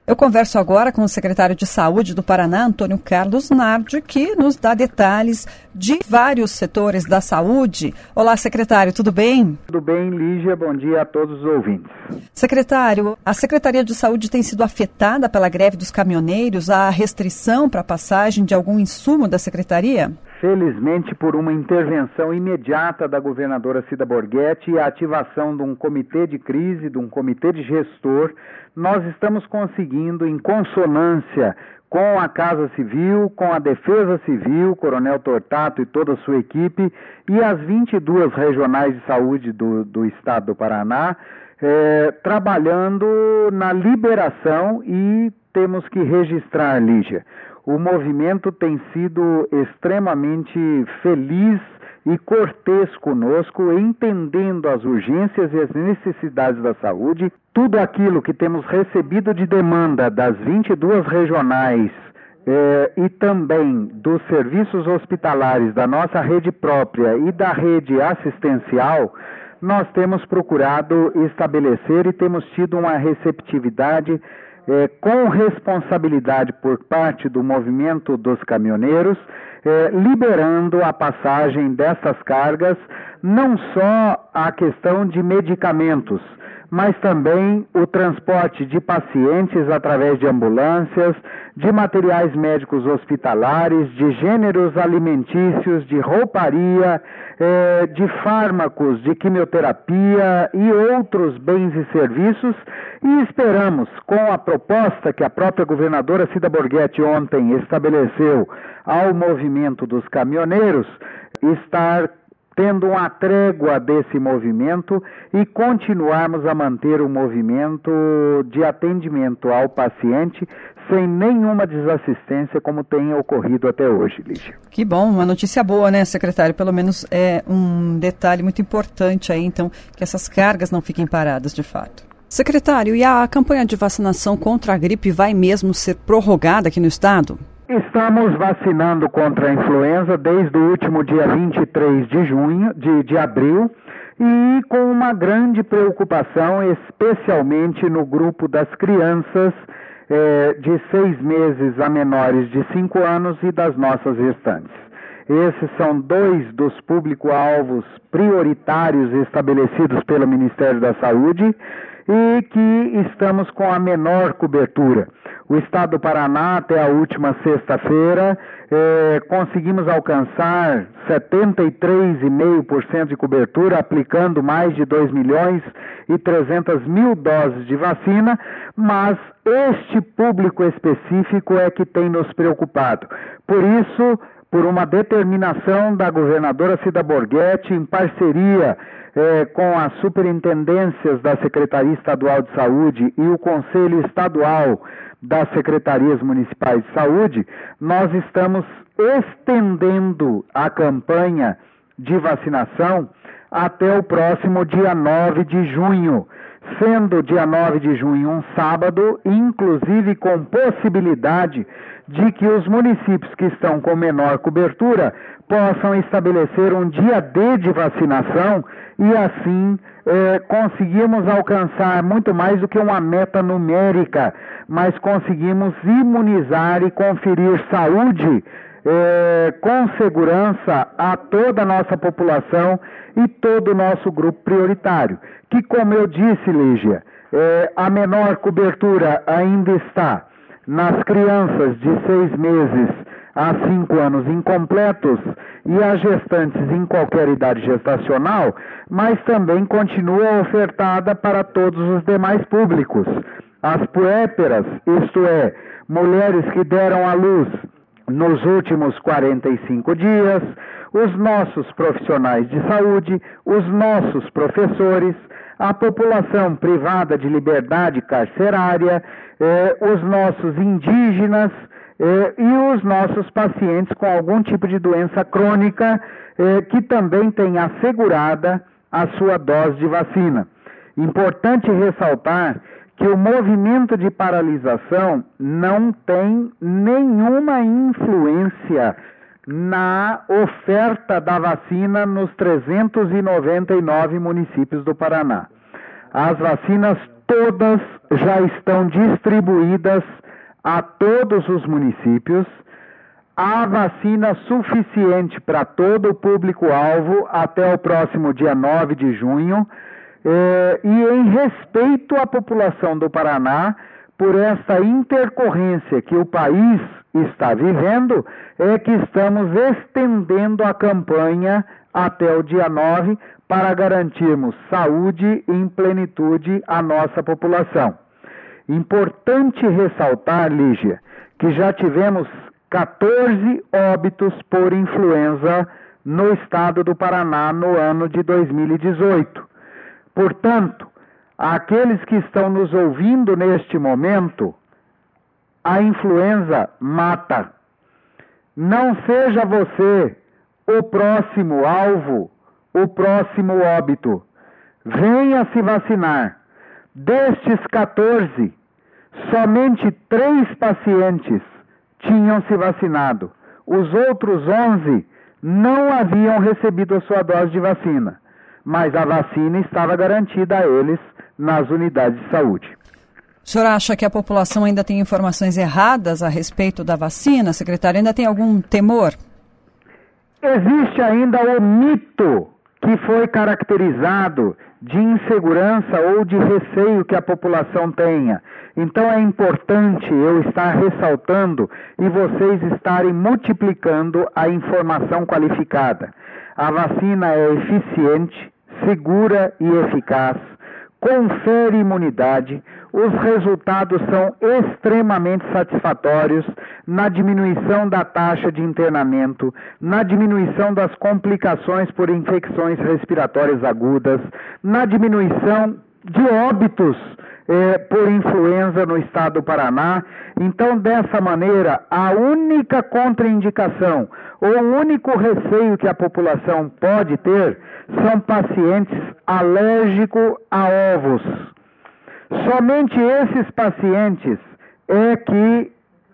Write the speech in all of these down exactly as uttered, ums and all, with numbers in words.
Eu converso agora com o secretário de Saúde do Paraná, Antônio Carlos Nardi, que nos dá detalhes de vários setores da saúde. Olá, secretário, tudo bem? Tudo bem, Lígia. Bom dia a todos os ouvintes. Secretário, a Secretaria de Saúde tem sido afetada pela greve dos caminhoneiros? Há restrição para a passagem de algum insumo da Secretaria? Felizmente, por uma intervenção imediata da governadora Cida Borghetti e a ativação de um comitê de crise, de um comitê de gestor, nós estamos conseguindo, em consonância com a Casa Civil, com a Defesa Civil, Coronel Tortato e toda a sua equipe, e as vinte e duas regionais de saúde do, do estado do Paraná, eh, trabalhando na liberação, e temos que registrar, Lígia, o movimento tem sido extremamente feliz e cortês conosco, entendendo as urgências e as necessidades da saúde. Tudo aquilo que temos recebido de demanda das vinte e duas regionais eh, e também dos serviços hospitalares da nossa rede própria e da rede assistencial, nós temos procurado estabelecer e temos tido uma receptividade É, com responsabilidade por parte do movimento dos caminhoneiros, é, liberando a passagem dessas cargas, não só a questão de medicamentos, mas também o transporte de pacientes através de ambulâncias, de materiais médicos hospitalares, de gêneros alimentícios, de rouparia, eh, de fármacos, de quimioterapia e outros bens e serviços, e esperamos, com a proposta que a própria governadora Cida Borghetti ontem estabeleceu ao movimento dos caminhoneiros, estar tendo uma trégua desse movimento e continuarmos a manter o movimento de atendimento ao paciente sem nenhuma desassistência, como tem ocorrido até hoje, Lígia. Que bom, uma notícia boa, né, secretário? Pelo menos é um detalhe muito importante aí, então, que essas cargas não fiquem paradas, de fato. Secretário, e a campanha de vacinação contra a gripe vai mesmo ser prorrogada aqui no estado? Estamos vacinando contra a influenza desde o último dia vinte e três de junho, de, de abril, e com uma grande preocupação, especialmente no grupo das crianças eh, de seis meses a menores de cinco anos e das nossas gestantes. Esses são dois dos público-alvos prioritários estabelecidos pelo Ministério da Saúde e que estamos com a menor cobertura. O estado do Paraná, até a última sexta-feira, eh, conseguimos alcançar setenta e três vírgula cinco por cento de cobertura, aplicando mais de dois milhões e trezentas mil doses de vacina, mas este público específico é que tem nos preocupado. Por isso, por uma determinação da governadora Cida Borghetti, em parceria eh, com as superintendências da Secretaria Estadual de Saúde e o Conselho Estadual das Secretarias Municipais de Saúde, nós estamos estendendo a campanha de vacinação até o próximo dia nove de junho, sendo dia nove de junho um sábado, inclusive com possibilidade de que os municípios que estão com menor cobertura possam estabelecer um dia D de vacinação e assim eh, conseguimos alcançar muito mais do que uma meta numérica, mas conseguimos imunizar e conferir saúde eh, com segurança a toda a nossa população e todo o nosso grupo prioritário, que, como eu disse, Lígia, eh, a menor cobertura ainda está nas crianças de seis meses a cinco anos incompletos e as gestantes em qualquer idade gestacional, mas também continua ofertada para todos os demais públicos. As puérperas, isto é, mulheres que deram à luz nos últimos quarenta e cinco dias, os nossos profissionais de saúde, os nossos professores, a população privada de liberdade carcerária, eh, os nossos indígenas eh, e os nossos pacientes com algum tipo de doença crônica eh, que também têm assegurada a sua dose de vacina. Importante ressaltar que o movimento de paralisação não tem nenhuma influência na oferta da vacina nos trezentos e noventa e nove municípios do Paraná. As vacinas todas já estão distribuídas a todos os municípios. Há vacina suficiente para todo o público-alvo até o próximo dia nove de junho. Eh, e em respeito à população do Paraná, por esta intercorrência que o país está vivendo, é que estamos estendendo a campanha até o dia nove para garantirmos saúde em plenitude à nossa população. Importante ressaltar, Lígia, que já tivemos quatorze óbitos por influenza no estado do Paraná no ano de dois mil e dezoito. Portanto, aqueles que estão nos ouvindo neste momento, a influenza mata. Não seja você o próximo alvo, o próximo óbito. Venha se vacinar. Destes quatorze, somente três pacientes tinham se vacinado. Os outros onze não haviam recebido a sua dose de vacina, mas a vacina estava garantida a eles nas unidades de saúde. O senhor acha que a população ainda tem informações erradas a respeito da vacina, secretário? Ainda tem algum temor? Existe ainda o mito que foi caracterizado de insegurança ou de receio que a população tenha. Então é importante eu estar ressaltando e vocês estarem multiplicando a informação qualificada. A vacina é eficiente, segura e eficaz, confere imunidade, os resultados são extremamente satisfatórios na diminuição da taxa de internamento, na diminuição das complicações por infecções respiratórias agudas, na diminuição de óbitos eh, por influenza no estado do Paraná. Então, dessa maneira, a única contraindicação ou o único receio que a população pode ter são pacientes alérgicos a ovos. Somente esses pacientes é que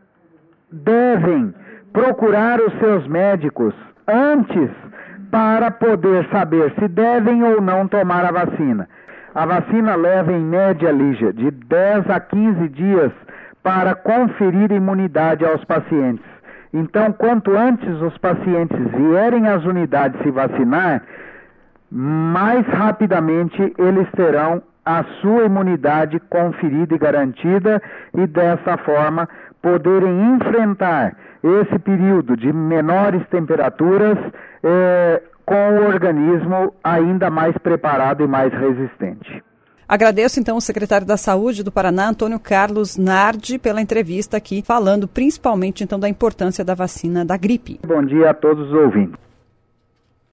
devem procurar os seus médicos antes para poder saber se devem ou não tomar a vacina. A vacina leva em média, Lígia, de dez a quinze dias para conferir imunidade aos pacientes. Então, quanto antes os pacientes vierem às unidades se vacinar, mais rapidamente eles terão a sua imunidade conferida e garantida e dessa forma poderem enfrentar esse período de menores temperaturas eh, com o organismo ainda mais preparado e mais resistente. Agradeço então ao secretário da Saúde do Paraná, Antônio Carlos Nardi, pela entrevista aqui, falando principalmente então da importância da vacina da gripe. Bom dia a todos os ouvintes.